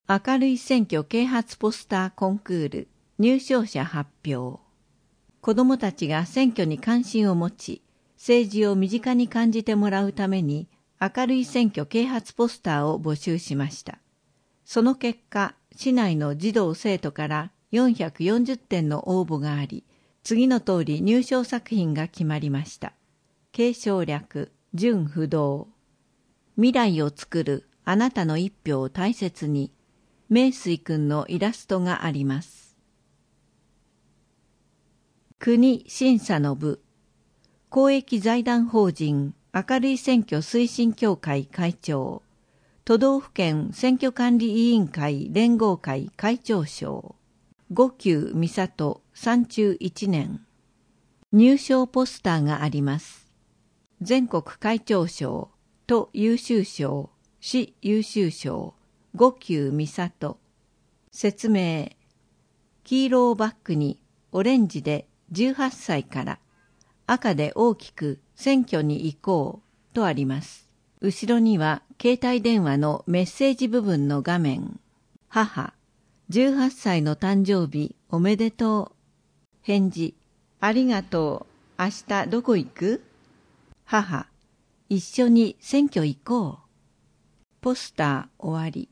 明るい選挙啓発ポスターコンクール入賞者発表。子どもたちが選挙に関心を持ち、政治を身近に感じてもらうために明るい選挙啓発ポスターを募集しました。その結果、市内の児童生徒から440点の応募があり、次の通り入賞作品が決まりました。継承略、純不動。未来を作るあなたの一票を大切に。名水くんのイラストがあります。国審査の部。公益財団法人明るい選挙推進協会会長。都道府県選挙管理委員会連合会会長賞。五級美里三中1年。入賞ポスターがあります。全国会長賞、都優秀賞、市優秀賞、五級美里。説明。黄色をバックにオレンジで18歳から赤で大きく選挙に行こうとあります。後ろには携帯電話のメッセージ部分の画面。母、18歳の誕生日おめでとう。返事、ありがとう。明日どこ行く？母、一緒に選挙行こう。ポスター終わり。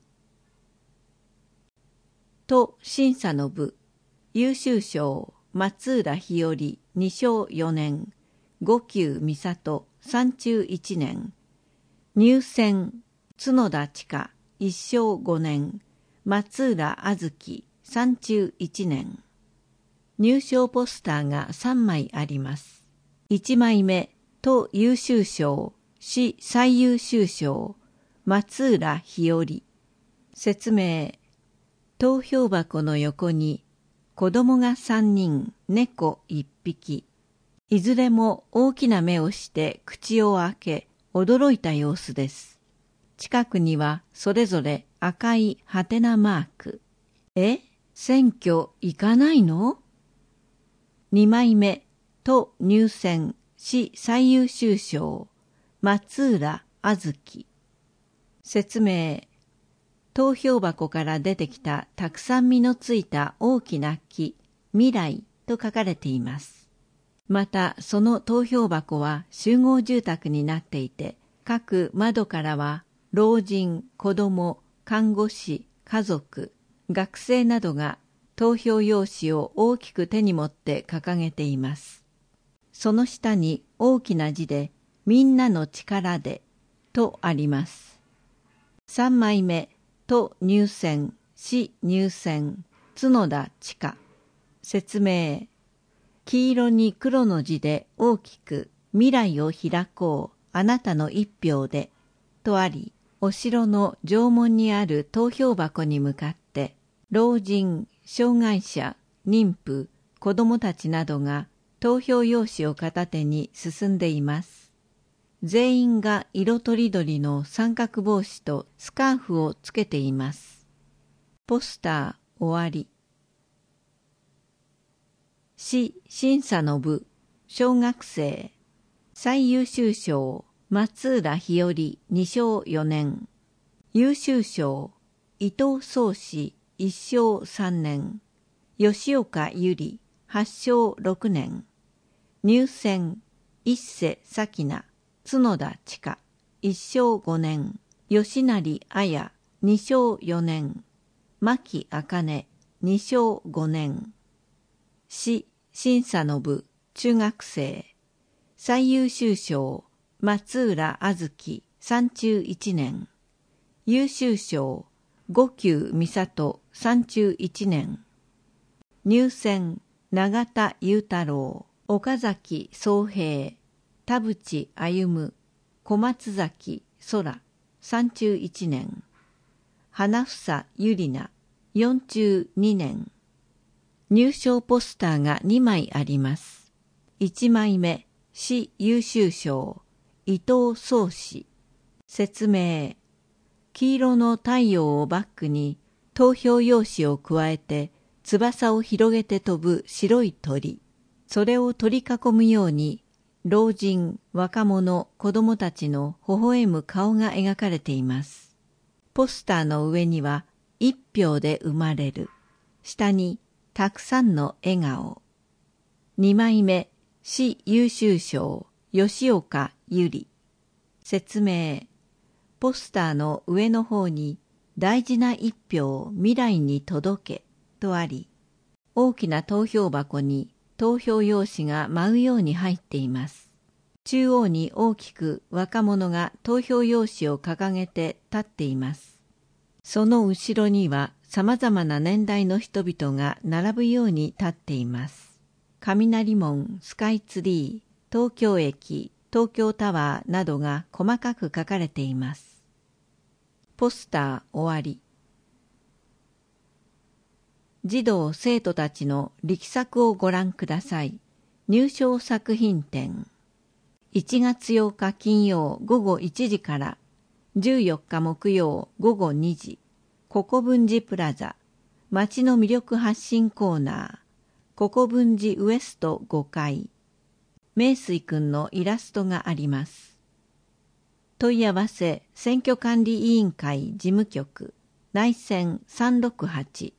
都審査の部。優秀賞、松浦日和2勝4年。五級美里3中1年。入選、角田千佳1勝5年。松浦あずき3中1年。入賞ポスターが3枚あります。1枚目、都優秀賞、市最優秀賞、松浦日和。説明。投票箱の横に子供が3人、猫1匹。いずれも大きな目をして口を開け、驚いた様子です。近くにはそれぞれ赤いハテナマーク。選挙行かないの？2枚目、都入選、市最優秀賞、松浦あずき。説明。投票箱から出てきたたくさん実のついた大きな木、未来と書かれています。また、その投票箱は集合住宅になっていて、各窓からは老人、子供、看護師、家族、学生などが投票用紙を大きく手に持って掲げています。その下に大きな字で、みんなの力で、とあります。3枚目、都入選、市入選、角田千佳。説明。黄色に黒の字で大きく、未来を開こう、あなたの一票で、とあり、お城の城門にある投票箱に向かって、老人、障害者、妊婦、子供たちなどが投票用紙を片手に進んでいます。全員が色とりどりの三角帽子とスカーフをつけています。ポスター終わり。市審査の部、小学生。最優秀賞、松浦日和2勝4年。優秀賞、伊藤宗氏1勝3年。吉岡由里8勝6年。入選、一瀬咲菜、角田千佳1勝5年。吉成綾2勝4年。牧茜2勝5年。市審査の部、中学生。最優秀賞、松浦あずき3中1年。優秀賞、五級美里3中1年。入選、永田雄太郎、岡崎宗平、田淵歩、小松崎空3中1年。花房ゆりな4中2年。入賞ポスターが2枚あります。1枚目、市優秀賞、伊藤宗氏。説明。黄色の太陽をバックに投票用紙を加えて翼を広げて飛ぶ白い鳥。それを取り囲むように老人、若者、子供たちの微笑む顔が描かれています。ポスターの上には一票で生まれる。下にたくさんの笑顔。2枚目、市優秀賞、吉岡由里。説明。ポスターの上の方に大事な一票を未来に届けとあり、大きな投票箱に投票用紙が舞うように入っています。中央に大きく若者が投票用紙を掲げて立っています。その後ろには様々な年代の人々が並ぶように立っています。雷門、スカイツリー、東京駅、東京タワーなどが細かく書かれています。ポスター終わり。児童生徒たちの力作をご覧ください。入賞作品展。1月8日金曜午後1時から14日木曜午後2時、国分寺プラザ、街の魅力発信コーナー、国分寺ウエスト5階。名水くんのイラストがあります。問い合わせ選挙管理委員会事務局内線368